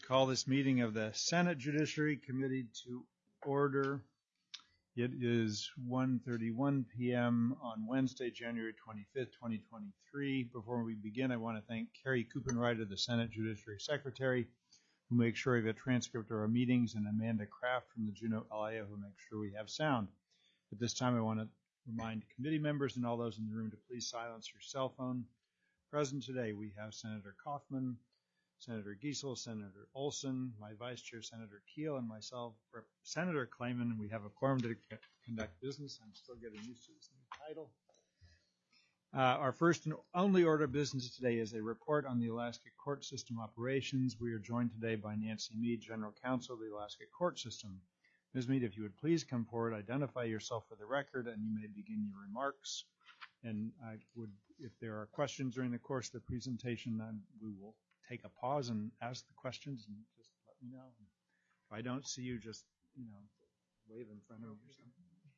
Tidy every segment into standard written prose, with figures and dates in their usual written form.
Call this meeting of the Senate Judiciary Committee to order. It is 1:31 p.m. on Wednesday, January 25th, 2023. Before we begin, I want to thank Carrie Kupenreiter, the Senate Judiciary Secretary, who makes sure we have a transcript of our meetings, and Amanda Kraft from the Juneau LIA, who makes sure we have sound. At this time, I want to remind committee members and all those in the room to please silence your cell phone. Present today, we have Senator Kaufman, Senator Giesel, Senator Olson, my Vice Chair, Senator Keel, and myself, Senator Kleiman. We have a quorum to conduct business. I'm still getting used to this new title. Our first and only order of business today is a report on the Alaska court system operations. We are joined today by Nancy Mead, General Counsel of the Alaska court system. Ms. Mead, if you would please come forward, identify yourself for the record, and you may begin your remarks. And I would, if there are questions during the course of the presentation, then we will take a pause and ask the questions, and just let me know. If I don't see you, just, wave in front of me or something.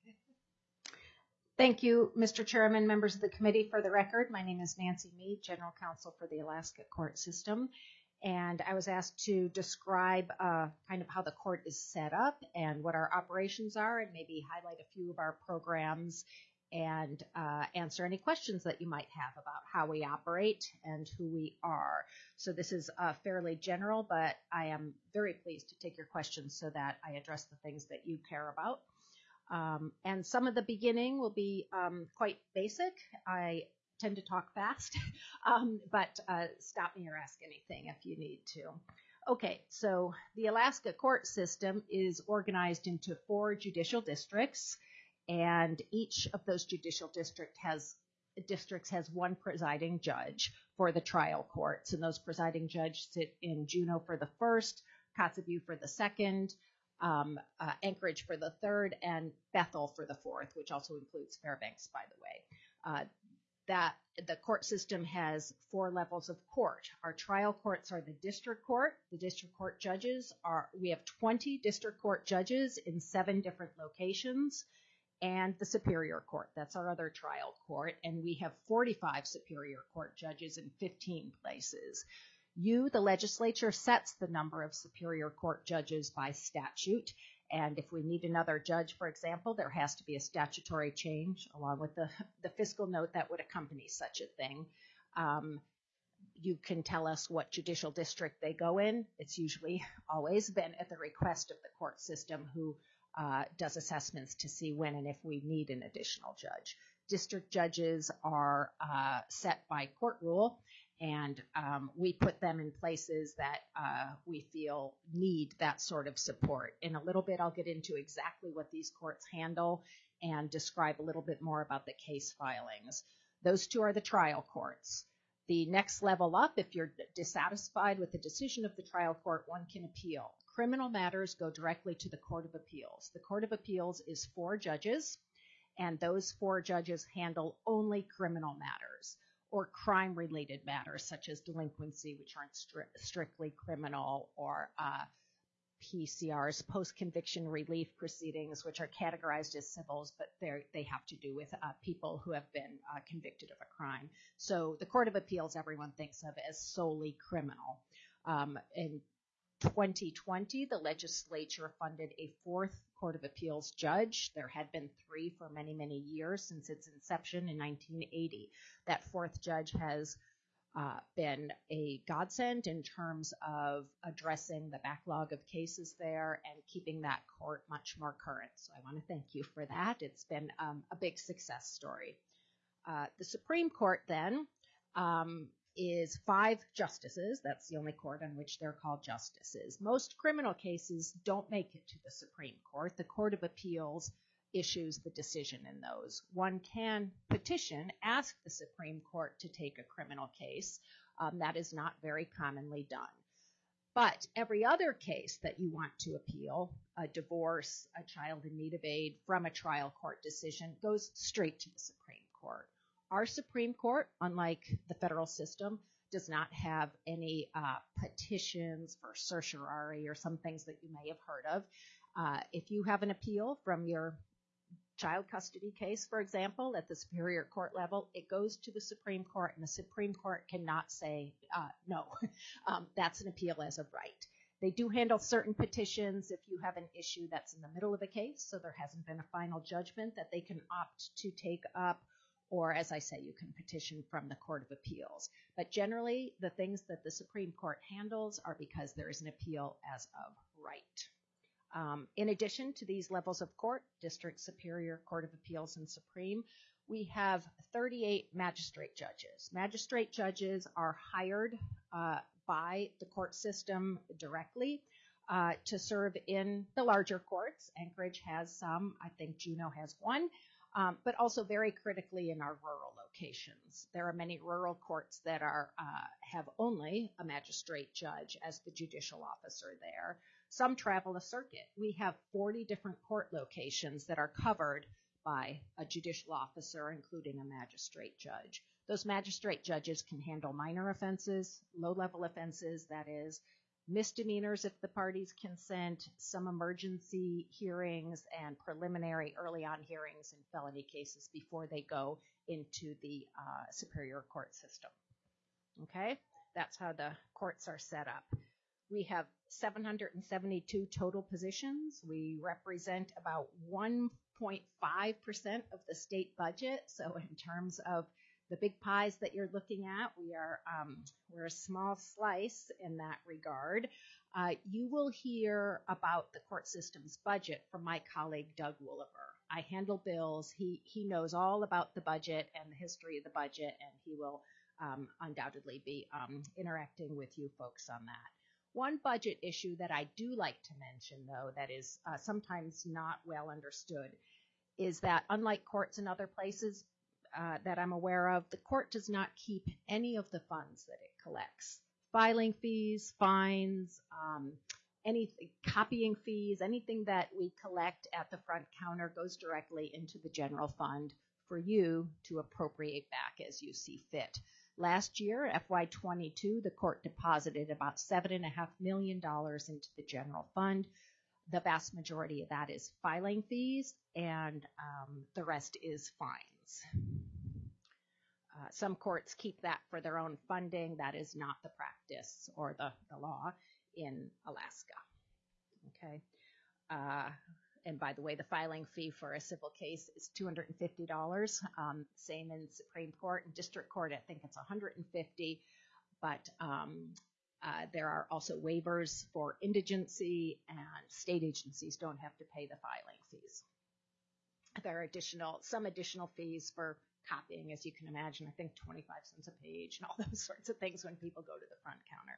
Thank you, Mr. Chairman, members of the committee. For the record, my name is Nancy Mead, General Counsel for the Alaska Court System, and I was asked to describe kind of how the court is set up and what our operations are, and maybe highlight a few of our programs and answer any questions that you might have about how we operate and who we are. So this is fairly general, but I am very pleased to take your questions so that I address the things that you care about. And some of the beginning will be quite basic. I tend to talk fast, but stop me or ask anything if you need to. Okay, so the Alaska court system is organized into 4 judicial districts, and each of those judicial districts has one presiding judge for the trial courts, and those presiding judges sit in Juneau for the first, Kotzebue for the second, Anchorage for the third, and Bethel for the fourth, which also includes Fairbanks, by the way. That the court system has 4 levels of court. Our trial courts are the district court. The district court judges we have 20 district court judges in 7 different locations, and the Superior Court. That's our other trial court, and we have 45 Superior Court judges in 15 places. The legislature, sets the number of Superior Court judges by statute, and if we need another judge, for example, there has to be a statutory change along with the fiscal note that would accompany such a thing. You can tell us what judicial district they go in. It's usually always been at the request of the court system, who does assessments to see when and if we need an additional judge. District judges are set by court rule, and we put them in places that we feel need that sort of support. In a little bit, I'll get into exactly what these courts handle and describe a little bit more about the case filings. Those 2 are the trial courts. The next level up, if you're dissatisfied with the decision of the trial court, one can appeal. Criminal matters go directly to the Court of Appeals. The Court of Appeals is 4 judges, and those 4 judges handle only criminal matters or crime-related matters such as delinquency, which aren't strictly criminal, or PCRs, post-conviction relief proceedings, which are categorized as civils, but they have to do with people who have been convicted of a crime. So the Court of Appeals, everyone thinks of as solely criminal. In 2020, the legislature funded a 4th Court of Appeals judge. There had been 3 for many, many years since its inception in 1980. That 4th judge has been a godsend in terms of addressing the backlog of cases there and keeping that court much more current. So I want to thank you for that. It's been a big success story. The Supreme Court then is 5 justices. That's the only court on which they're called justices. Most criminal cases don't make it to the Supreme Court. The Court of Appeals issues the decision in those. One can petition, ask the Supreme Court to take a criminal case. That is not very commonly done. But every other case that you want to appeal, a divorce, a child in need of aid from a trial court decision, goes straight to the Supreme Court. Our Supreme Court, unlike the federal system, does not have any petitions for certiorari or some things that you may have heard of. If you have an appeal from your child custody case, for example, at the Superior Court level, it goes to the Supreme Court, and the Supreme Court cannot say no. That's an appeal as of right. They do handle certain petitions if you have an issue that's in the middle of a case, so there hasn't been a final judgment that they can opt to take up, or as I say, you can petition from the Court of Appeals. But generally, the things that the Supreme Court handles are because there is an appeal as of right. In addition to these levels of court, District, Superior, Court of Appeals, and Supreme, we have 38 magistrate judges. Magistrate judges are hired by the court system directly to serve in the larger courts. Anchorage has some, I think Juneau has one, but also very critically in our rural locations. There are many rural courts that have only a magistrate judge as the judicial officer there. Some travel the circuit. We have 40 different court locations that are covered by a judicial officer, including a magistrate judge. Those magistrate judges can handle minor offenses, low-level offenses, that is, misdemeanors if the parties consent, some emergency hearings, and preliminary early-on hearings in felony cases before they go into the Superior Court system. Okay? That's how the courts are set up. We have 772 total positions. We represent about 1.5% of the state budget. So in terms of the big pies that you're looking at, we're a small slice in that regard. You will hear about the court system's budget from my colleague Doug Wooliver. I handle bills. He knows all about the budget and the history of the budget, and he will undoubtedly be interacting with you folks on that. One budget issue that I do like to mention, though, that is sometimes not well understood, is that unlike courts in other places that I'm aware of, the court does not keep any of the funds that it collects. Filing fees, fines, copying fees, anything that we collect at the front counter goes directly into the general fund for you to appropriate back as you see fit. Last year, FY22, the court deposited about $7.5 million into the general fund. The vast majority of that is filing fees, and the rest is fines. Some courts keep that for their own funding. That is not the practice or the law in Alaska. Okay. And by the way, the filing fee for a civil case is $250. Same in Supreme Court and District Court. I think it's $150. But there are also waivers for indigency, and state agencies don't have to pay the filing fees. There are some additional fees for copying, as you can imagine. I think 25 cents a page and all those sorts of things when people go to the front counter.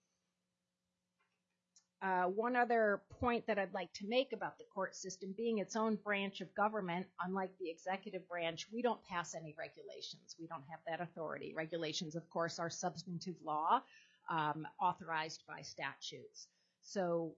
One other point that I'd like to make about the court system being its own branch of government, unlike the executive branch, we don't pass any regulations. We don't have that authority. Regulations, of course, are substantive law authorized by statutes. So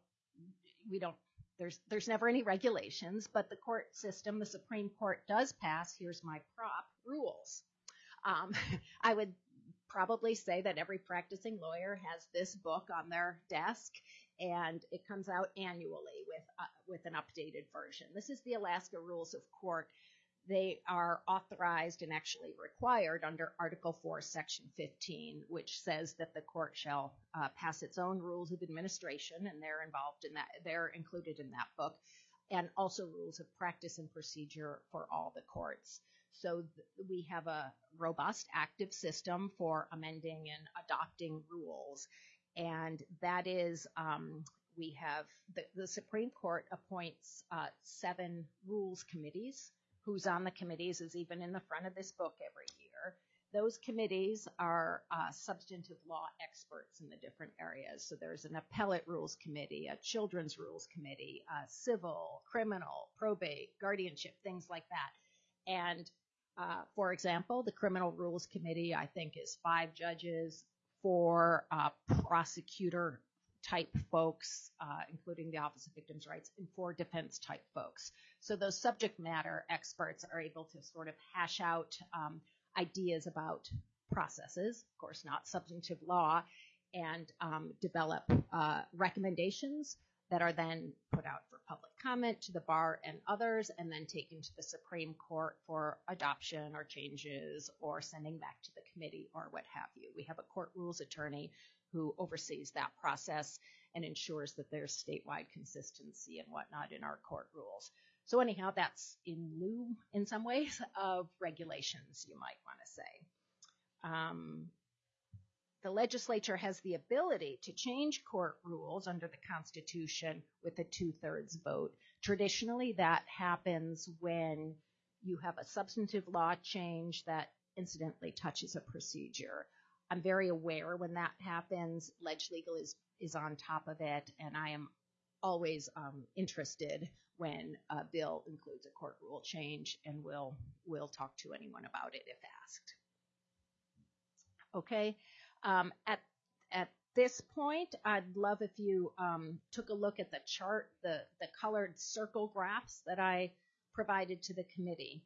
there's never any regulations, but the court system, the Supreme Court does pass, here's my prop, rules. I would probably say that every practicing lawyer has this book on their desk, and it comes out annually with an updated version. This is the Alaska Rules of Court. They are authorized and actually required under Article 4, Section 15, which says that the court shall pass its own rules of administration, and they're involved in that. They're included in that book, and also rules of practice and procedure for all the courts. So we have a robust, active system for amending and adopting rules. And that is, we have the Supreme Court appoints 7 rules committees. Who's on the committees is even in the front of this book every year. Those committees are substantive law experts in the different areas. So there's an appellate rules committee, a children's rules committee, civil, criminal, probate, guardianship, things like that. And for example, the criminal rules committee, I think, is 5 judges, 4 prosecutor type folks, including the Office of Victims' Rights, and 4 defense type folks. So those subject matter experts are able to sort of hash out ideas about processes, of course not substantive law, and develop recommendations that are then put out for public comment to the bar and others, and then taken to the Supreme Court for adoption or changes or sending back to the committee or what have you. We have a court rules attorney who oversees that process, and ensures that there's statewide consistency and whatnot in our court rules. So anyhow, that's in lieu, in some ways, of regulations, you might want to say. The legislature has the ability to change court rules under the Constitution with a 2/3 vote. Traditionally, that happens when you have a substantive law change that incidentally touches a procedure. I'm very aware when that happens. LegLegal is on top of it, and I am always interested when a bill includes a court rule change, and we'll talk to anyone about it if asked. Okay. At this point, I'd love if you took a look at the chart, the colored circle graphs that I provided to the committee.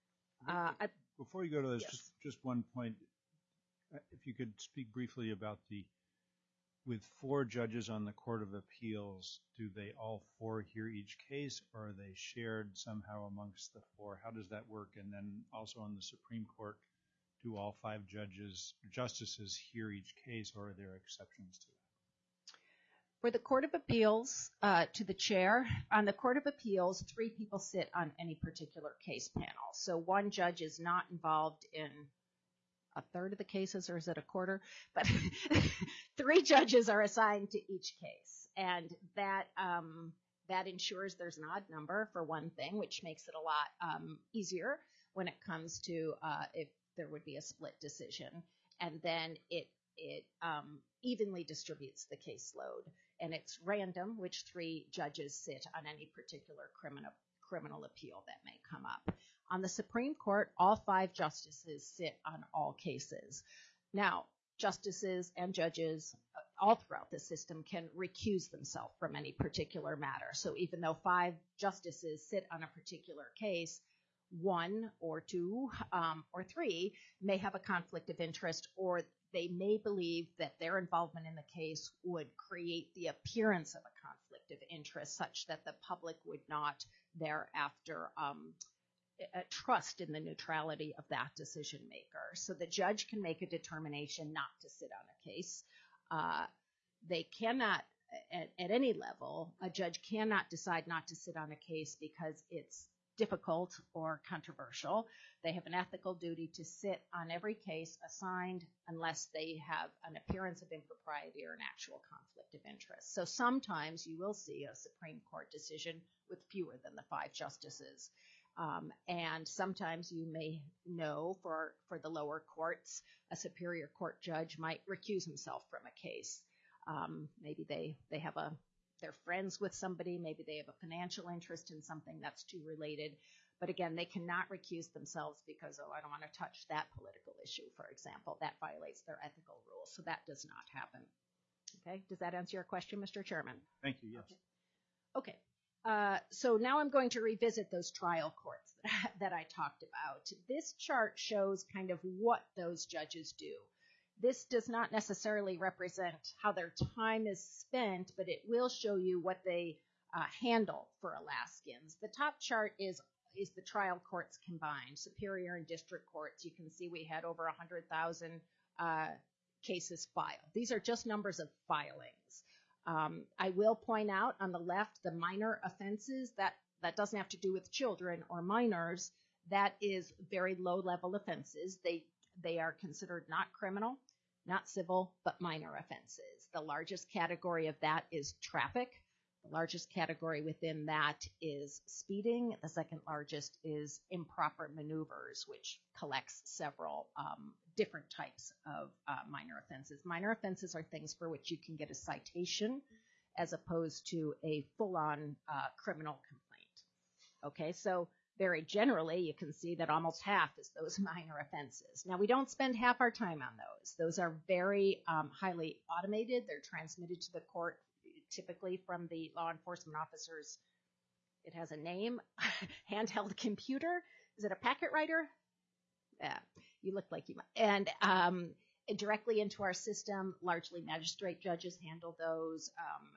Before you go to this, yes. just one point. If you could speak briefly about with 4 judges on the Court of Appeals, do they all 4 hear each case, or are they shared somehow amongst the 4? How does that work? And then also on the Supreme Court, do all 5 justices hear each case, or are there exceptions to that? For the Court of Appeals, to the chair, on the Court of Appeals, 3 people sit on any particular case panel. So 1 judge is not involved in a third of the cases, or is it a quarter? But 3 judges are assigned to each case. And that ensures there's an odd number, for one thing, which makes it a lot easier when it comes to if there would be a split decision. And then it evenly distributes the caseload. And it's random which 3 judges sit on any particular criminal appeal that may come up. On the Supreme Court, all 5 justices sit on all cases. Now, justices and judges all throughout the system can recuse themselves from any particular matter. So even though 5 justices sit on a particular case, 1 or 2 or 3 may have a conflict of interest, or they may believe that their involvement in the case would create the appearance of a conflict of interest such that the public would not thereafter trust in the neutrality of that decision maker. So the judge can make a determination not to sit on a case. They cannot, at any level, a judge cannot decide not to sit on a case because it's difficult or controversial. They have an ethical duty to sit on every case assigned unless they have an appearance of impropriety or an actual conflict of interest. So sometimes you will see a Supreme Court decision with fewer than the 5 justices. And sometimes you may know for the lower courts, a Superior Court judge might recuse himself from a case. Maybe they have they're friends with somebody, maybe they have a financial interest in something that's too related. But again, they cannot recuse themselves because, I don't want to touch that political issue, for example. That violates their ethical rules. So that does not happen. Okay, does that answer your question, Mr. Chairman? Thank you, yes. Okay. So now I'm going to revisit those trial courts that I talked about. This chart shows kind of what those judges do. This does not necessarily represent how their time is spent, but it will show you what they handle for Alaskans. The top chart is the trial courts combined, Superior and District Courts. You can see we had over 100,000 cases filed. These are just numbers of filings. I will point out on the left the minor offenses. That doesn't have to do with children or minors. That is very low-level offenses. They are considered not criminal, not civil, but minor offenses. The largest category of that is traffic. The largest category within that is speeding. The second largest is improper maneuvers, which collects several different types of minor offenses. Minor offenses are things for which you can get a citation as opposed to a full-on criminal complaint. Okay, so very generally, you can see that almost half is those minor offenses. Now, we don't spend half our time on those. Those are very highly automated. They're transmitted to the court typically from the law enforcement officers. It has a name, handheld computer. Is it a packet writer? Yeah, you look like you might. And directly into our system, largely magistrate judges handle those.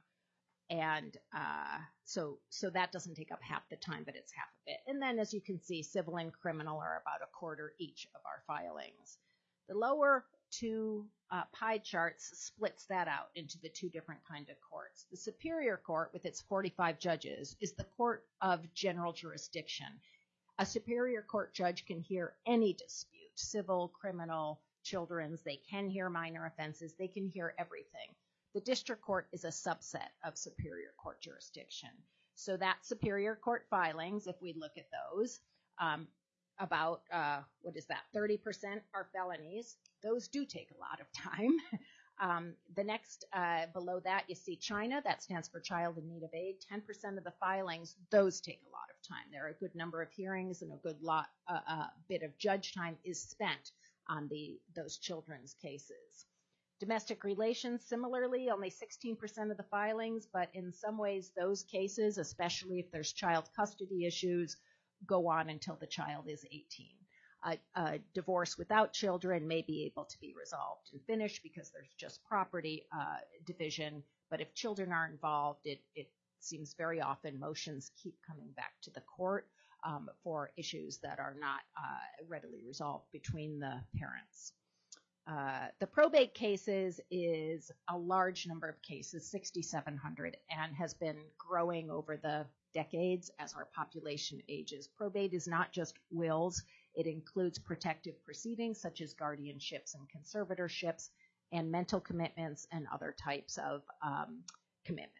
So that doesn't take up half the time, but it's half of it. And then, as you can see, civil and criminal are about a quarter each of our filings. The lower two pie charts splits that out into the two different kind of courts. The Superior Court, with its 45 judges, is the court of general jurisdiction. A Superior Court judge can hear any dispute, civil, criminal, children's. They can hear minor offenses. They can hear everything. The District Court is a subset of Superior Court jurisdiction. So that Superior Court filings, if we look at those, about, 30% are felonies. Those do take a lot of time. The next, below that, you see China. That stands for Child in Need of Aid. 10% of the filings, those take a lot of time. There are a good number of hearings, and a good bit of judge time is spent on those children's cases. Domestic relations, similarly, only 16% of the filings, but in some ways those cases, especially if there's child custody issues, go on until the child is 18. A divorce without children may be able to be resolved and finished because there's just property division, but if children are involved, it seems very often motions keep coming back to the court for issues that are not readily resolved between the parents. The probate cases is a large number of cases, 6,700, and has been growing over the decades as our population ages. Probate is not just wills. It includes protective proceedings such as guardianships and conservatorships, and mental commitments and other types of commitments.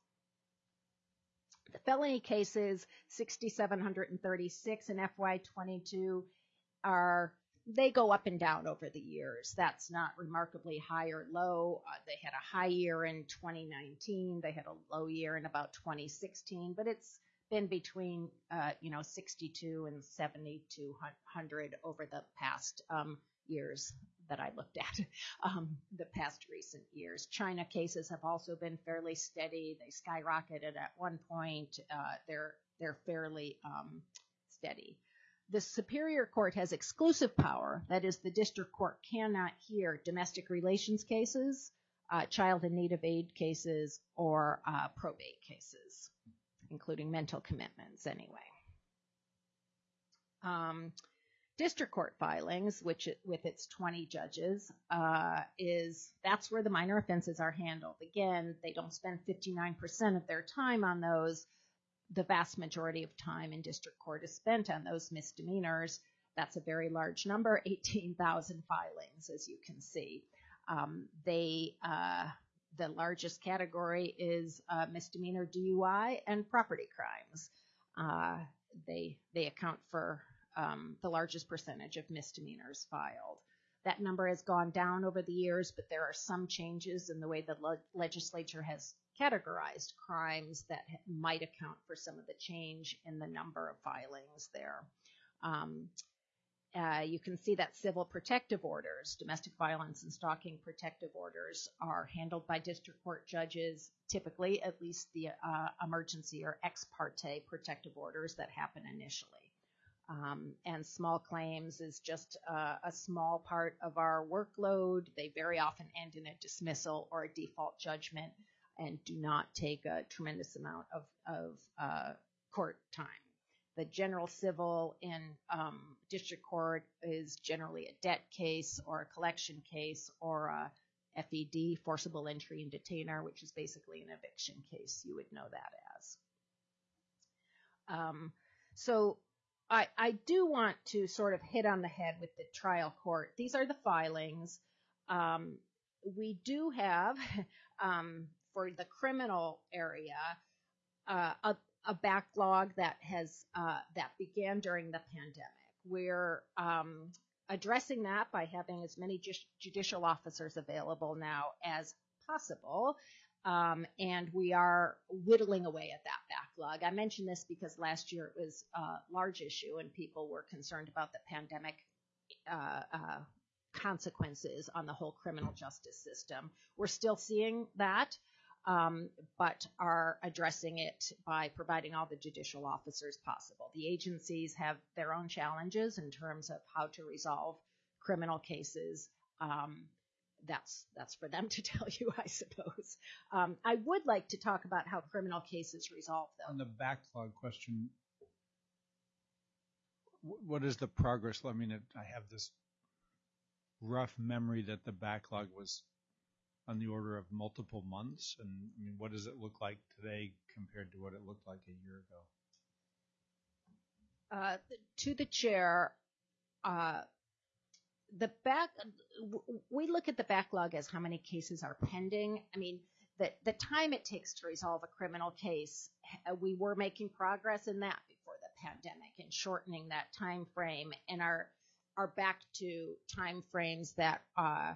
The felony cases, 6,736 in FY22, they go up and down over the years. That's not remarkably high or low. They had a high year in 2019. They had a low year in about 2016, but it's been between 62 and 7,200 over the past years that I looked at, the past recent years. China cases have also been fairly steady. They skyrocketed at one point. They're fairly steady. The Superior Court has exclusive power. That is, the District Court cannot hear domestic relations cases, child in need of aid cases, or probate cases, including mental commitments anyway. District Court filings, which with its 20 judges, that's where the minor offenses are handled. Again, they don't spend 59% of their time on those. The vast majority of time in District Court is spent on those misdemeanors. That's a very large number, 18,000 filings, as you can see. The largest category is misdemeanor DUI and property crimes. They account for the largest percentage of misdemeanors filed. That number has gone down over the years, but there are some changes in the way the legislature has categorized crimes that might account for some of the change in the number of filings there. You can see that civil protective orders, domestic violence and stalking protective orders, are handled by district court judges, typically at least the emergency or ex parte protective orders that happen initially. And small claims is just a small part of our workload. They very often end in a dismissal or a default judgment and do not take a tremendous amount of court time. The general civil in district court is generally a debt case or a collection case or a FED, forcible entry and detainer, which is basically an eviction case. You would know that as. So I do want to sort of hit on the head with the trial court. These are the filings. We do have, for the criminal area, a backlog that has that began during the pandemic. We're addressing that by having as many judicial officers available now as possible, and we are whittling away at that backlog. I mention this because last year it was a large issue and people were concerned about the pandemic consequences on the whole criminal justice system. We're still seeing that, but are addressing it by providing all the judicial officers possible. The agencies have their own challenges in terms of how to resolve criminal cases. That's for them to tell you, I suppose. I would like to talk about how criminal cases resolve, though. On the backlog question, what is the progress? I mean, I have this rough memory that the backlog was on the order of multiple months? And I mean, what does it look like today compared to what it looked like a year ago? To the chair, we look at the backlog as how many cases are pending. I mean, the time it takes to resolve a criminal case, we were making progress in that before the pandemic and shortening that time frame, and are back to time frames that are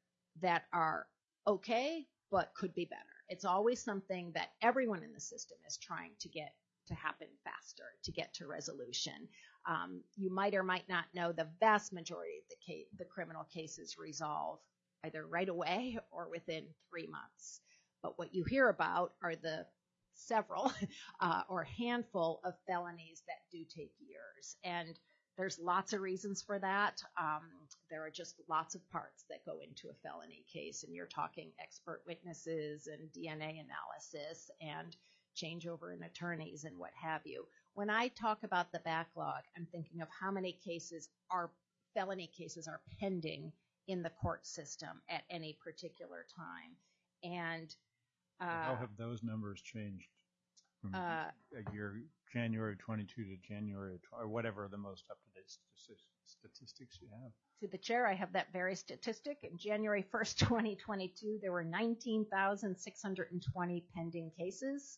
okay, but could be better. It's always something that everyone in the system is trying to get to happen faster, to get to resolution. You might or might not know the vast majority of the criminal cases resolve either right away or within 3 months. But what you hear about are the several or handful of felonies that do take years. And there's lots of reasons for that. There are just lots of parts that go into a felony case, and you're talking expert witnesses and DNA analysis and changeover in attorneys and what have you. When I talk about the backlog, I'm thinking of how many felony cases are pending in the court system at any particular time. And how have those numbers changed from a year, January 22 to January, or whatever the most up-to-date statistics you have? To the chair, I have that very statistic. In January 1st, 2022, there were 19,620 pending cases.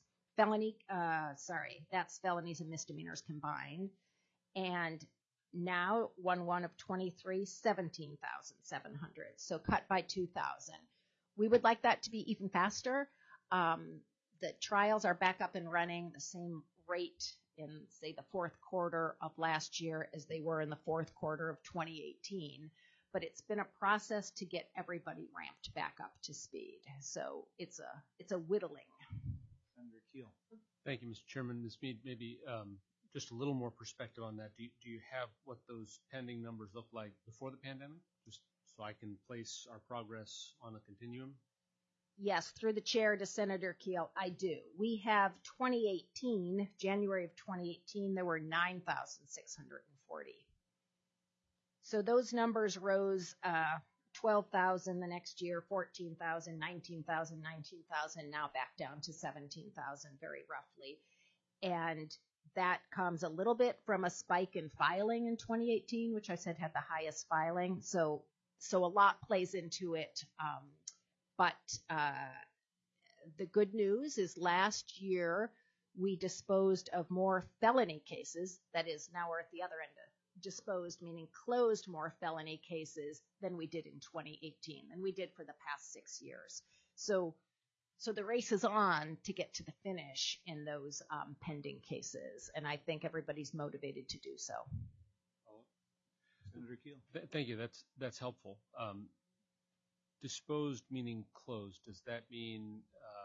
That's felonies and misdemeanors combined. And now, 1/1 of 23, 17,700. So cut by 2,000. We would like that to be even faster. The trials are back up and running the same rate in, say, the fourth quarter of last year as they were in the fourth quarter of 2018. But it's been a process to get everybody ramped back up to speed. So it's a whittling. Senator Keel. Thank you, Mr. Chairman. Ms. Mead, maybe just a little more perspective on that. Do you have what those pending numbers look like before the pandemic, just so I can place our progress on a continuum? Yes, through the chair to Senator Keel, I do. We have 2018, January of 2018, there were 9,640. So those numbers rose 12,000 the next year, 14,000, 19,000, 19,000, now back down to 17,000 very roughly. And that comes a little bit from a spike in filing in 2018, which I said had the highest filing. So a lot plays into it. But the good news is last year we disposed of more felony cases. That is, now we're at the other end of disposed, meaning closed more felony cases than we did in 2018, than we did for the past 6 years. So the race is on to get to the finish in those pending cases, and I think everybody's motivated to do so. Senator Keel. Thank you. That's helpful. Disposed meaning closed. Does that mean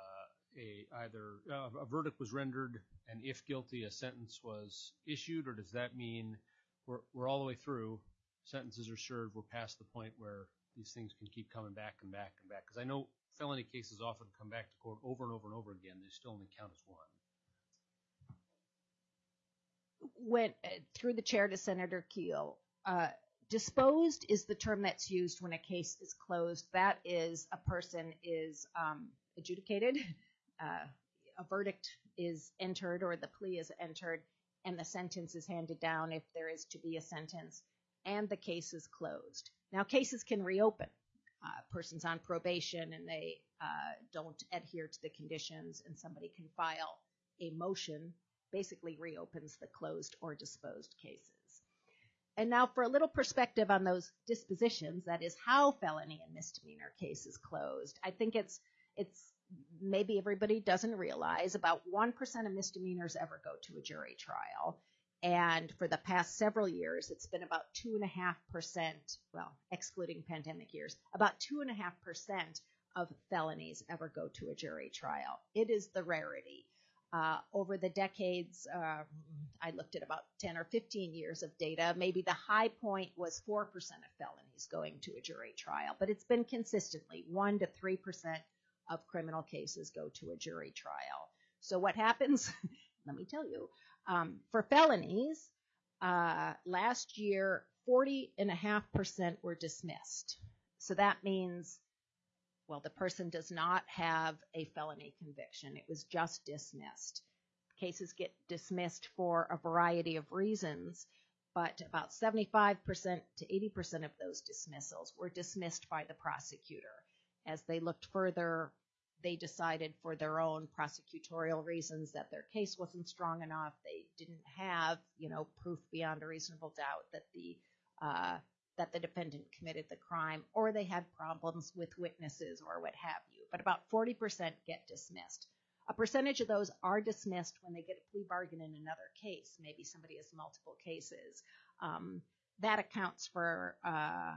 either a verdict was rendered and if guilty a sentence was issued, or does that mean we're all the way through, sentences are served, we're past the point where these things can keep coming back and back and back? Because I know felony cases often come back to court over and over and over again. They still only count as one. Through the chair to Senator Keel, disposed is the term that's used when a case is closed. That is, a person is adjudicated, a verdict is entered or the plea is entered, and the sentence is handed down if there is to be a sentence, and the case is closed. Now, cases can reopen. A person's on probation and they don't adhere to the conditions, and somebody can file a motion, basically reopens the closed or disposed cases. And now for a little perspective on those dispositions, that is how felony and misdemeanor cases closed. I think it's maybe everybody doesn't realize about 1% of misdemeanors ever go to a jury trial. And for the past several years, it's been about 2.5%, well, excluding pandemic years, about 2.5% of felonies ever go to a jury trial. It is the rarity. Over the decades, I looked at about 10 or 15 years of data. Maybe the high point was 4% of felonies going to a jury trial, but it's been consistently 1 to 3% of criminal cases go to a jury trial. So what happens? Let me tell you. For felonies, last year, 40.5% were dismissed. So that means, well, the person does not have a felony conviction. It was just dismissed. Cases get dismissed for a variety of reasons, but about 75% to 80% of those dismissals were dismissed by the prosecutor. As they looked further, they decided for their own prosecutorial reasons that their case wasn't strong enough. They didn't have, proof beyond a reasonable doubt that the defendant committed the crime, or they had problems with witnesses or what have you. But about 40% get dismissed. A percentage of those are dismissed when they get a plea bargain in another case. Maybe somebody has multiple cases. That accounts for, I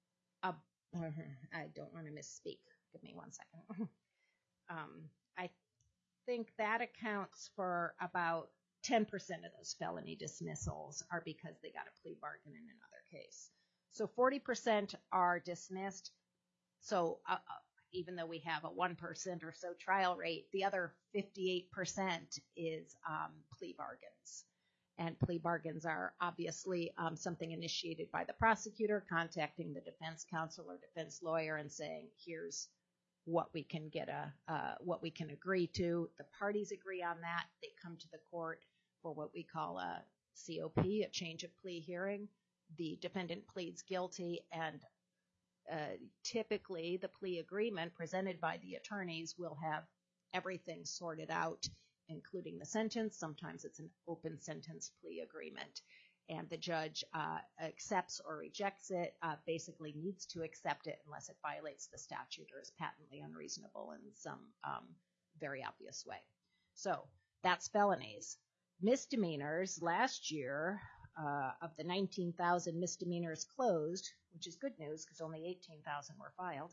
don't want to misspeak. Give me 1 second. I think that accounts for about 10% of those felony dismissals are because they got a plea bargain in another case. So 40% are dismissed. So even though we have a 1% or so trial rate, the other 58% is plea bargains. And plea bargains are obviously something initiated by the prosecutor, contacting the defense counsel or defense lawyer and saying, here's what we can what we can agree to. The parties agree on that. They come to the court for what we call a COP, a change of plea hearing. The defendant pleads guilty, and typically the plea agreement presented by the attorneys will have everything sorted out, including the sentence. Sometimes it's an open sentence plea agreement, and the judge accepts or rejects it, basically needs to accept it unless it violates the statute or is patently unreasonable in some very obvious way. So that's felonies. Misdemeanors, last year, of the 19,000 misdemeanors closed, which is good news because only 18,000 were filed,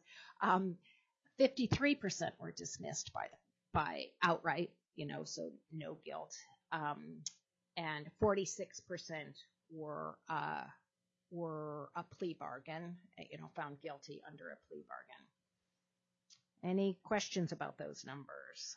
53% were dismissed by outright, so no guilt, and 46% were a plea bargain, found guilty under a plea bargain. Any questions about those numbers?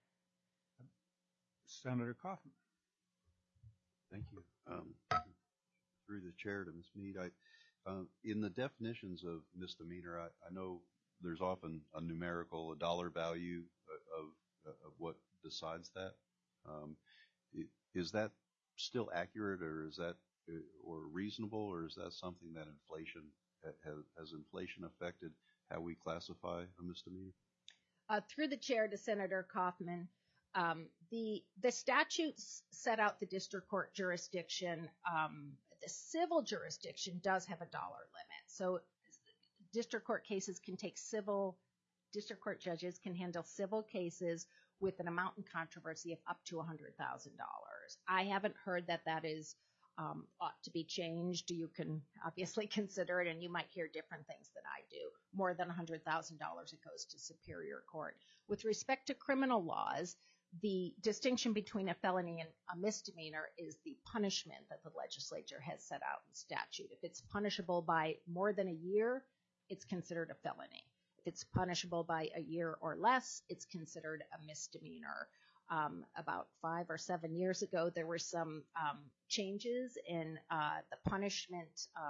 Senator Kaufman. Thank you. Through the chair to Ms. Mead, in the definitions of misdemeanor, I know there's often a numerical, a dollar value of what decides that. Is that still accurate, or is that or reasonable, or is that something that inflation has inflation affected how we classify a misdemeanor? Through the chair to Senator Kaufman, the statutes set out the district court jurisdiction. The civil jurisdiction does have a dollar limit. So district court cases can take district court judges can handle civil cases with an amount in controversy of up to $100,000. I haven't heard that is ought to be changed. You can obviously consider it, and you might hear different things than I do. More than $100,000, it goes to Superior Court. With respect to criminal laws, the distinction between a felony and a misdemeanor is the punishment that the legislature has set out in statute. If it's punishable by more than a year, it's considered a felony. If it's punishable by a year or less, it's considered a misdemeanor. About 5 or 7 years ago, there were some changes in the punishment,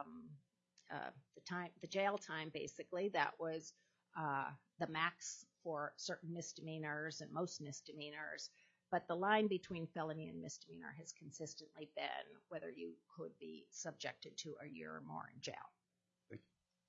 the jail time, basically. That was the max for certain misdemeanors and most misdemeanors. But the line between felony and misdemeanor has consistently been whether you could be subjected to a year or more in jail. Thank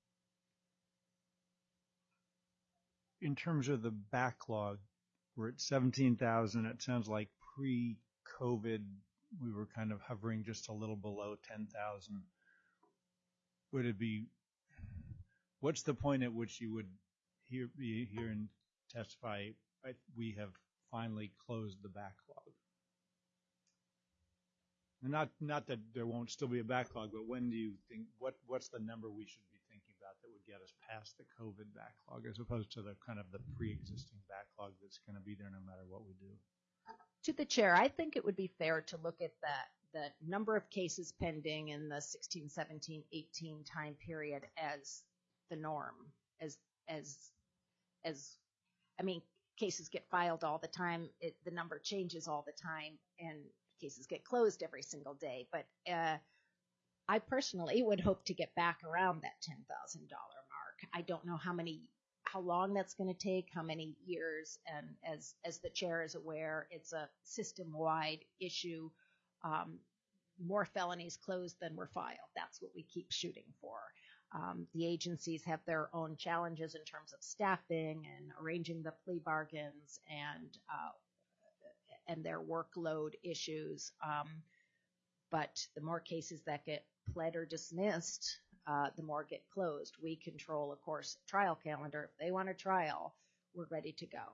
you. In terms of the backlog, we're at 17,000. It sounds like pre-COVID, we were kind of hovering just a little below 10,000. Would it be, what's the point at which you would be here and testify, we have finally closed the backlog? Not that there won't still be a backlog, but when do you think, what's the number we should be thinking about that would get us past the COVID backlog as opposed to the kind of the pre-existing backlog that's going to be there no matter what we do? To the chair, I think it would be fair to look at the number of cases pending in the 16, 17, 18 time period as the norm, I mean, cases get filed all the time. The number changes all the time, and cases get closed every single day. But I personally would hope to get back around that $10,000 mark. I don't know how long that's going to take, how many years, and as the chair is aware, it's a system-wide issue. More felonies closed than were filed. That's what we keep shooting for. The agencies have their own challenges in terms of staffing and arranging the plea bargains and their workload issues. But the more cases that get pled or dismissed, the more get closed. We control, of course, trial calendar. If they want a trial, we're ready to go.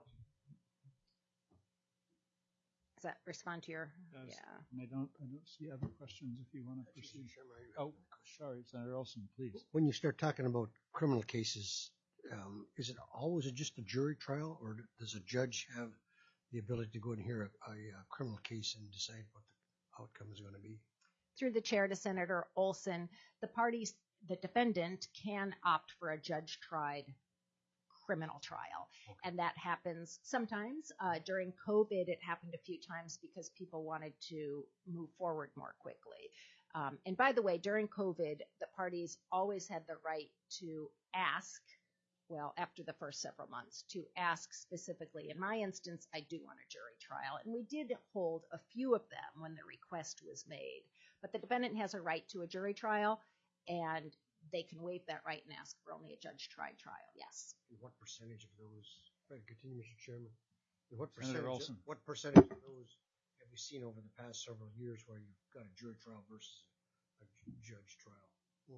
Does that respond to your? Does. Yeah. And I don't see other questions if you want to proceed. Oh, sorry, Senator Olson, please. When you start talking about criminal cases, is it always just a jury trial, or does a judge have the ability to go and hear a criminal case and decide what the outcome is going to be? Through the chair to Senator Olson, the defendant can opt for a judge-tried criminal trial. Okay. And that happens sometimes. During COVID, it happened a few times because people wanted to move forward more quickly. And by the way, during COVID, the parties always had the right to ask, well, after the first several months, to ask specifically. In my instance, I do want a jury trial. And we did hold a few of them when the request was made. But the defendant has a right to a jury trial, and they can waive that right and ask for only a judge-tried trial, yes. And what percentage of those, continue, Mr. Chairman, and what percentage of those have we seen over the past several years where you've got a jury trial versus a judge trial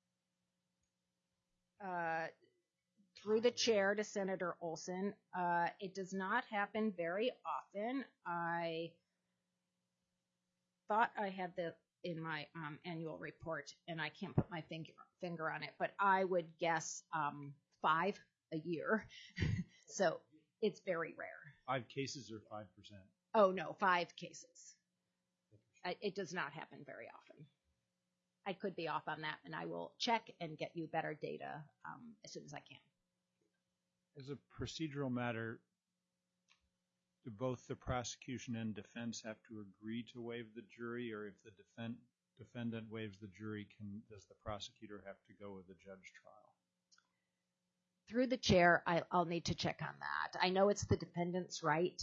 only? Through the chair to Senator Olson, it does not happen very often. I thought I had in my annual report, and I can't put my finger on it, but I would guess 5 a year. So it's very rare. 5 cases or 5%? Oh, no, 5 cases. It does not happen very often. I could be off on that, and I will check and get you better data as soon as I can. As a procedural matter, do both the prosecution and defense have to agree to waive the jury, or if the defendant waives the jury, does the prosecutor have to go with a judge trial? Through the chair, I'll need to check on that. I know it's the defendant's right,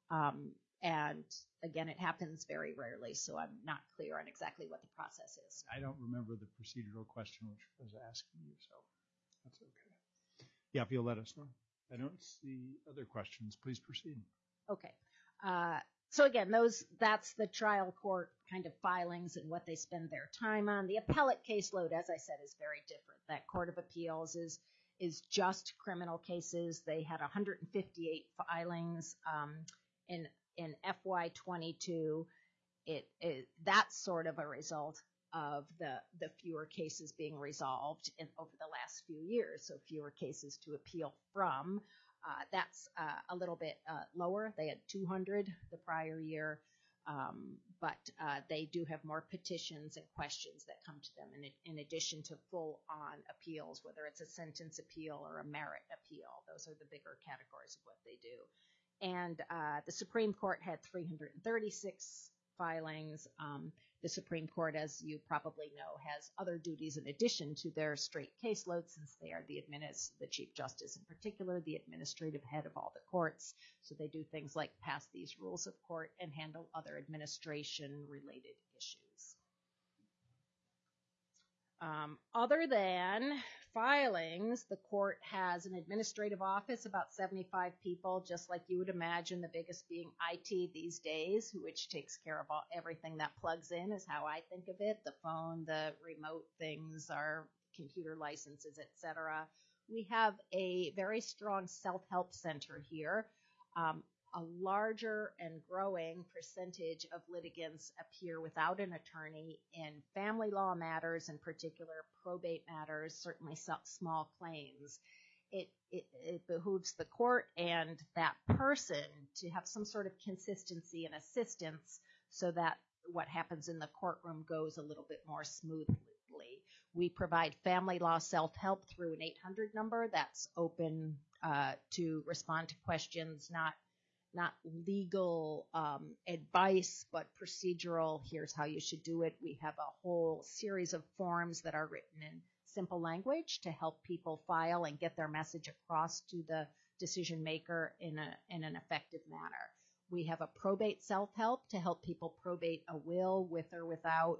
and again, it happens very rarely, so I'm not clear on exactly what the process is. I don't remember the procedural question which I was asking you, so that's okay. Yeah, if you'll let us know. I don't see other questions. Please proceed. Okay. So again, that's the trial court kind of filings and what they spend their time on. The appellate caseload, as I said, is very different. That Court of Appeals is just criminal cases. They had 158 filings in FY22. That's sort of a result of the fewer cases being resolved over the last few years, so fewer cases to appeal from. That's a little bit lower. They had 200 the prior year, but they do have more petitions and questions that come to them in addition to full-on appeals, whether it's a sentence appeal or a merit appeal. Those are the bigger categories of what they do. And the Supreme Court had 336 filings. The Supreme Court, as you probably know, has other duties in addition to their straight caseload, since they are the Chief Justice in particular, the administrative head of all the courts. So they do things like pass these rules of court and handle other administration-related issues. Other than filings, the court has an administrative office, about 75 people, just like you would imagine, the biggest being IT these days, which takes care of everything that plugs in, is how I think of it. The phone, the remote things, our computer licenses, etc. We have a very strong self-help center here. A larger and growing percentage of litigants appear without an attorney in family law matters, in particular probate matters, certainly small claims. It behooves the court and that person to have some sort of consistency and assistance so that what happens in the courtroom goes a little bit more smoothly. We provide family law self-help through an 800 number that's open to respond to questions, not legal advice, but procedural. Here's how you should do it. We have a whole series of forms that are written in simple language to help people file and get their message across to the decision maker in an effective manner. We have a probate self-help to help people probate a will with or without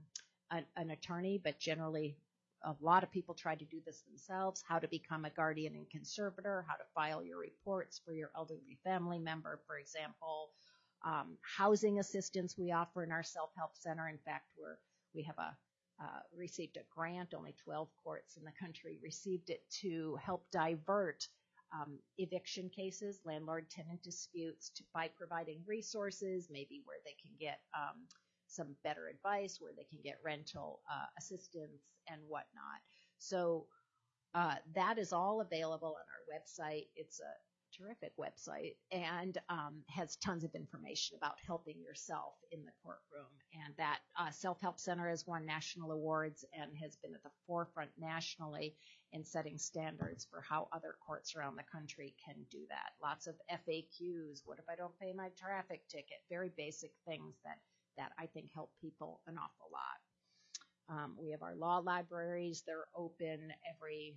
an attorney, but generally a lot of people try to do this themselves. How to become a guardian and conservator, how to file your reports for your elderly family member, for example. Housing assistance we offer in our self-help center. In fact, we have received a grant. Only 12 courts in the country received it to help divert eviction cases, landlord-tenant disputes, by providing resources, maybe where they can get some better advice, where they can get rental assistance and whatnot. So that is all available on our website. It's a terrific website and has tons of information about helping yourself in the courtroom. And that Self-Help Center has won national awards and has been at the forefront nationally in setting standards for how other courts around the country can do that. Lots of FAQs. What if I don't pay my traffic ticket? Very basic things that I think help people an awful lot. We have our law libraries. They're open every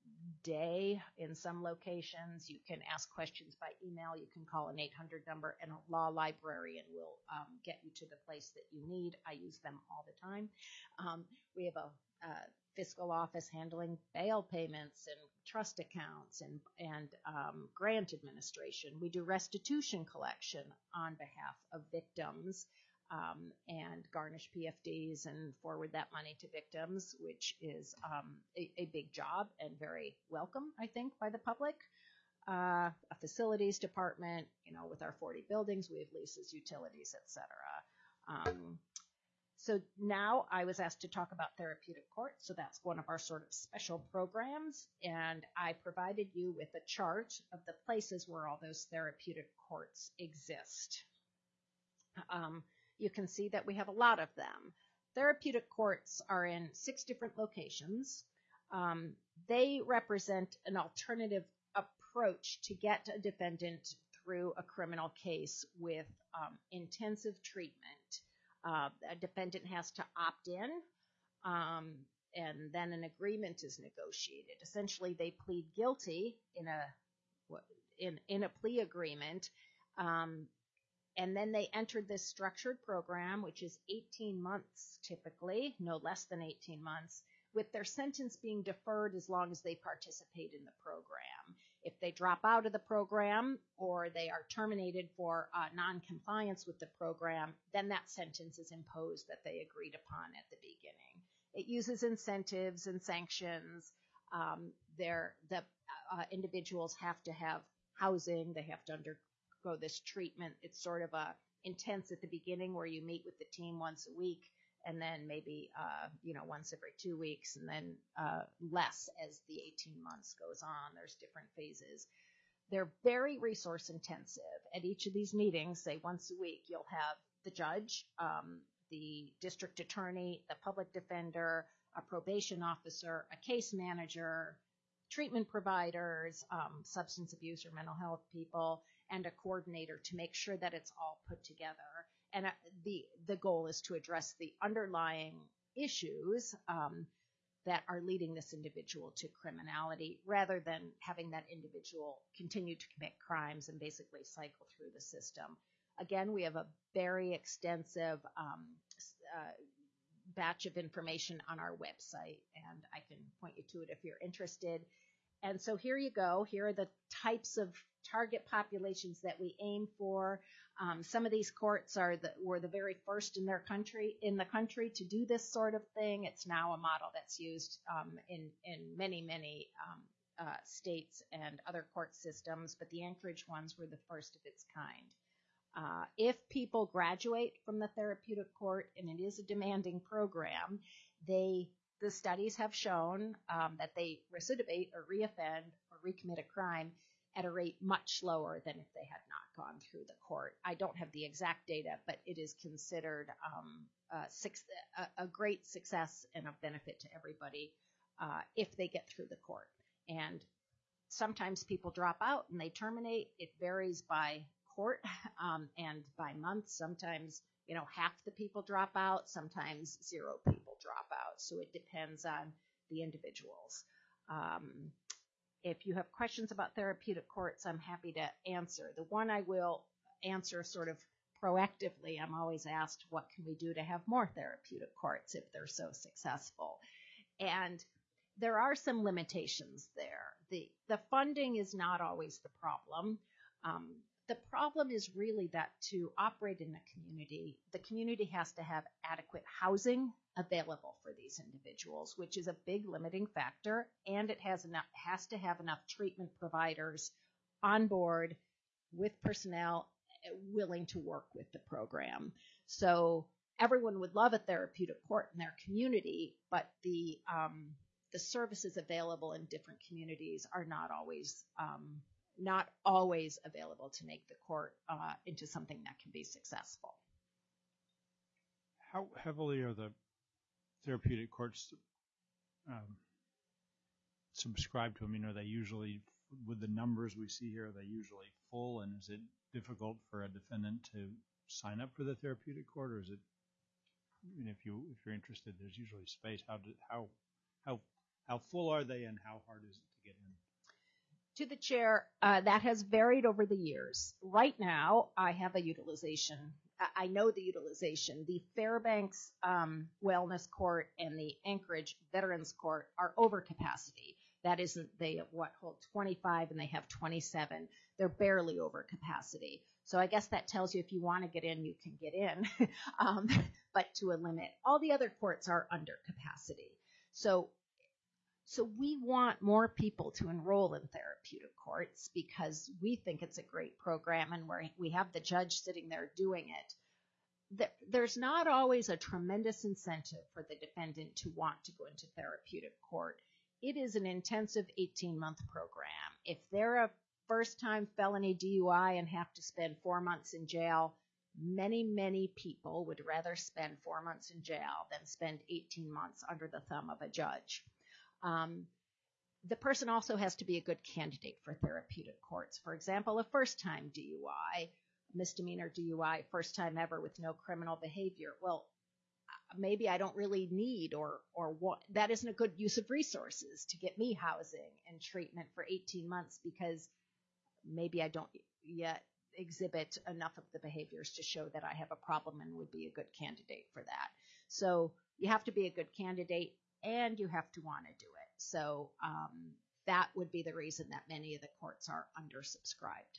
day in some locations. You can ask questions by email. You can call an 800 number, and a law librarian will get you to the place that you need. I use them all the time. We have a fiscal office handling bail payments and trust accounts and grant administration. We do restitution collection on behalf of victims and garnish PFDs and forward that money to victims, which is a big job and very welcome, I think, by the public. A facilities department, with our 40 buildings, we have leases, utilities, etc. So now I was asked to talk about therapeutic court, so that's one of our sort of special programs, and I provided you with a chart of the places where all those therapeutic courts exist. You can see that we have a lot of them. Therapeutic courts are in 6 different locations. They represent an alternative approach to get a defendant through a criminal case with intensive treatment. A defendant has to opt in, and then an agreement is negotiated. Essentially, they plead guilty in a plea agreement, and then they entered this structured program, which is 18 months typically, no less than 18 months, with their sentence being deferred as long as they participate in the program. If they drop out of the program or they are terminated for non-compliance with the program, then that sentence is imposed that they agreed upon at the beginning. It uses incentives and sanctions. The individuals have to have housing. They have to undergo this treatment. It's sort of intense at the beginning where you meet with the team once a week, and then maybe once every 2 weeks, and then less as the 18 months goes on. There's different phases. They're very resource intensive. At each of these meetings, say once a week, you'll have the judge, the district attorney, the public defender, a probation officer, a case manager, treatment providers, substance abuse or mental health people, and a coordinator to make sure that it's all put together. And the goal is to address the underlying issues that are leading this individual to criminality, rather than having that individual continue to commit crimes and basically cycle through the system. Again, we have a very extensive batch of information on our website, and I can point you to it if you're interested. And so here you go. Here are the types of target populations that we aim for. Some of these courts were the very first in the country to do this sort of thing. It's now a model that's used in many states and other court systems, but the Anchorage ones were the first of its kind. If people graduate from the therapeutic court, and it is a demanding program, the studies have shown that they recidivate or reoffend or recommit a crime at a rate much slower than if they had not gone through the court. I don't have the exact data, but it is considered a great success and a benefit to everybody if they get through the court. And sometimes people drop out and they terminate. It varies by court, and by month, sometimes, half the people drop out, sometimes 0 people drop out. So it depends on the individuals. If you have questions about therapeutic courts, I'm happy to answer. The one I will answer sort of proactively, I'm always asked, what can we do to have more therapeutic courts if they're so successful? And there are some limitations there. The funding is not always the problem. The problem is really that to operate in the community has to have adequate housing available for these individuals, which is a big limiting factor, and it has to have enough treatment providers on board with personnel willing to work with the program. So everyone would love a therapeutic court in their community, but the services available in different communities are not always available to make the court into something that can be successful. How heavily are the therapeutic courts subscribed to? I mean, are they usually, with the numbers we see here, are they usually full? And is it difficult for a defendant to sign up for the therapeutic court, or is it? I mean, if you're interested, there's usually space. How full are they, and how hard is it to get in? To the chair, that has varied over the years. Right now, I have a utilization. I know the utilization. The Fairbanks Wellness Court and the Anchorage Veterans Court are over capacity. That isn't, they hold 25 and they have 27. They're barely over capacity. So I guess that tells you if you want to get in, you can get in, but to a limit. All the other courts are under capacity. So we want more people to enroll in therapeutic courts because we think it's a great program, and we have the judge sitting there doing it. There's not always a tremendous incentive for the defendant to want to go into therapeutic court. It is an intensive 18-month program. If they're a first-time felony DUI and have to spend 4 months in jail, many, many people would rather spend 4 months in jail than spend 18 months under the thumb of a judge. The person also has to be a good candidate for therapeutic courts. For example, a first-time DUI, misdemeanor DUI, first time ever with no criminal behavior. Well, maybe I don't really need or want, that isn't a good use of resources to get me housing and treatment for 18 months because maybe I don't yet exhibit enough of the behaviors to show that I have a problem and would be a good candidate for that. So you have to be a good candidate and you have to want to do it. So that would be the reason that many of the courts are undersubscribed.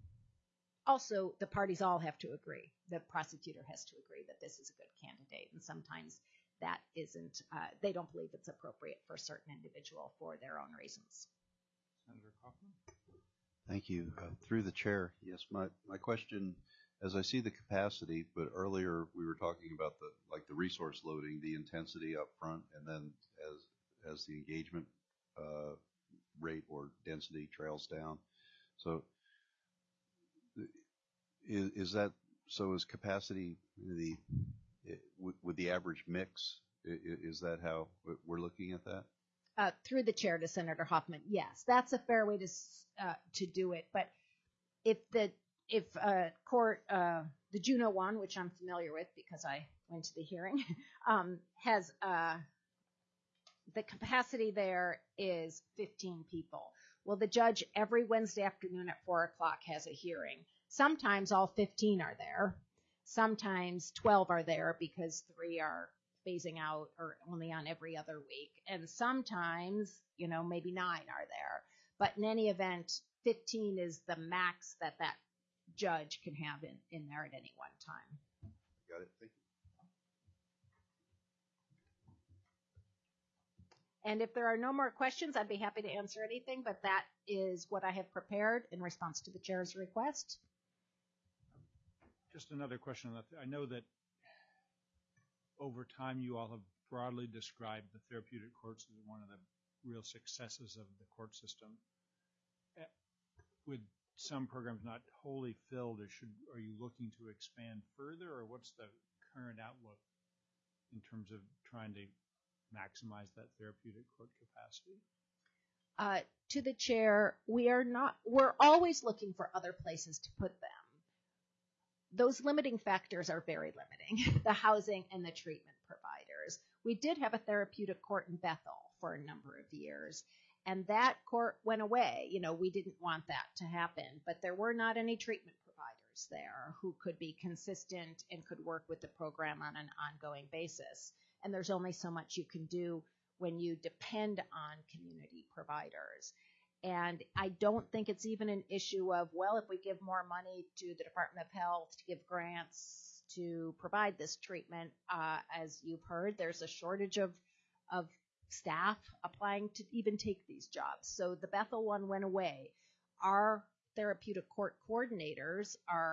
Also, the parties all have to agree. The prosecutor has to agree that this is a good candidate, and sometimes that isn't, they don't believe it's appropriate for a certain individual for their own reasons. Senator Kaufman? Thank you. Through the chair, yes, my question, as I see the capacity, but earlier we were talking about the resource loading, the intensity up front, and then as the engagement rate or density trails down. So is capacity with the average mix? Is that how we're looking at that? Through the chair to Senator Hoffman, yes, that's a fair way to do it. But if court, the Juneau one, which I'm familiar with because I went to the hearing, has the capacity there is 15 people. Well, the judge every Wednesday afternoon at 4 o'clock has a hearing. Sometimes all 15 are there. Sometimes 12 are there because 3 are phasing out or only on every other week. And sometimes, maybe 9 are there. But in any event, 15 is the max that judge can have in there at any one time. Got it. Thank you. And if there are no more questions, I'd be happy to answer anything, but that is what I have prepared in response to the chair's request. Just another question. I know that over time you all have broadly described the therapeutic courts as one of the real successes of the court system. With some programs not wholly filled, are you looking to expand further, or what's the current outlook in terms of trying to maximize that therapeutic court capacity? To the chair, we're always looking for other places to put them. those limiting factors are very limiting, the housing and the treatment providers. We did have a therapeutic court in Bethel for a number of years, and that court went away. We didn't want that to happen, but there were not any treatment providers there who could be consistent and could work with the program on an ongoing basis. And there's only so much you can do when you depend on community providers. And I don't think it's even an issue of, well, if we give more money to the Department of Health to give grants to provide this treatment, as you've heard, there's a shortage of staff applying to even take these jobs. So the Bethel one went away. Our therapeutic court coordinators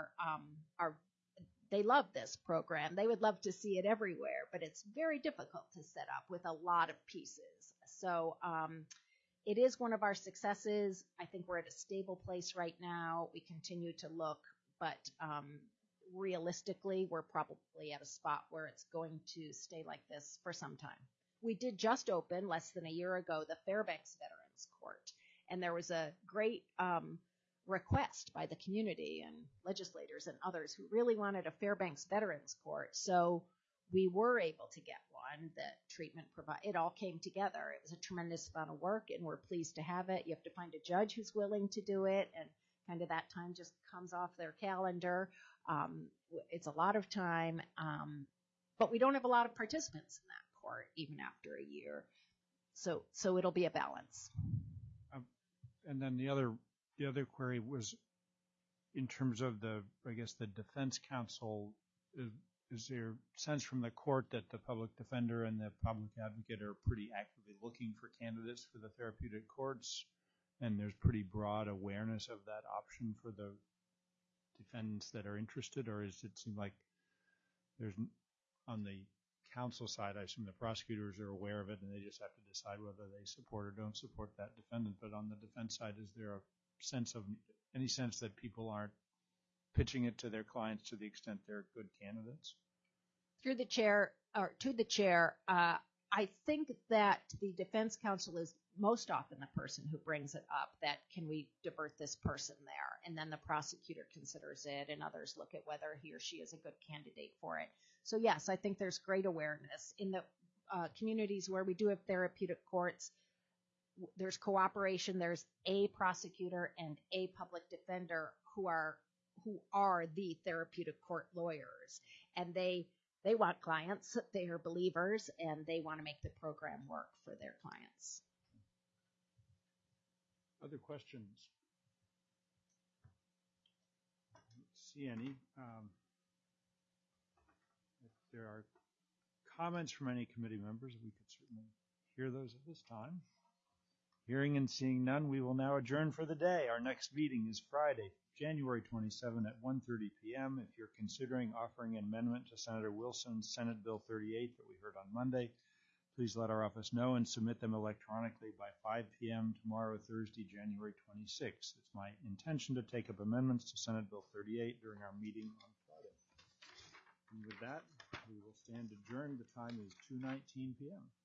they love this program. They would love to see it everywhere, but it's very difficult to set up with a lot of pieces. So it is one of our successes. I think we're at a stable place right now. We continue to look, but realistically, we're probably at a spot where it's going to stay like this for some time. We did just open less than a year ago the Fairbanks Veterans Court, and there was a great request by the community and legislators and others who really wanted a Fairbanks Veterans Court. So we were able to get one that treatment it all came together. It was a tremendous amount of work, and we're pleased to have it. You have to find a judge who's willing to do it, and kind of that time just comes off their calendar. It's a lot of time, but we don't have a lot of participants in that court even after a year. So it'll be a balance. And then the other query was in terms of the defense counsel. Is there a sense from the court that the public defender and the public advocate are pretty actively looking for candidates for the therapeutic courts, and there's pretty broad awareness of that option for the defendants that are interested? Or does it seem like there's, on the counsel side, I assume the prosecutors are aware of it and they just have to decide whether they support or don't support that defendant, but on the defense side, is there any sense that people aren't pitching it to their clients to the extent they're good candidates? To the chair, I think that the defense counsel is most often the person who brings it up, that can we divert this person there? And then the prosecutor considers it, and others look at whether he or she is a good candidate for it. So yes, I think there's great awareness. In the communities where we do have therapeutic courts, there's cooperation. There's a prosecutor and a public defender who are the therapeutic court lawyers, and they want clients. They are believers, and they want to make the program work for their clients. Other questions? I don't see any. If there are comments from any committee members, we could certainly hear those at this time. Hearing and seeing none, we will now adjourn for the day. Our next meeting is Friday, January 27 at 1:30 p.m. If you're considering offering an amendment to Senator Wilson's Senate Bill 38 that we heard on Monday, please let our office know and submit them electronically by 5 p.m. tomorrow, Thursday, January 26. It's my intention to take up amendments to Senate Bill 38 during our meeting on Friday. And with that, we will stand adjourned. The time is 2:19 p.m.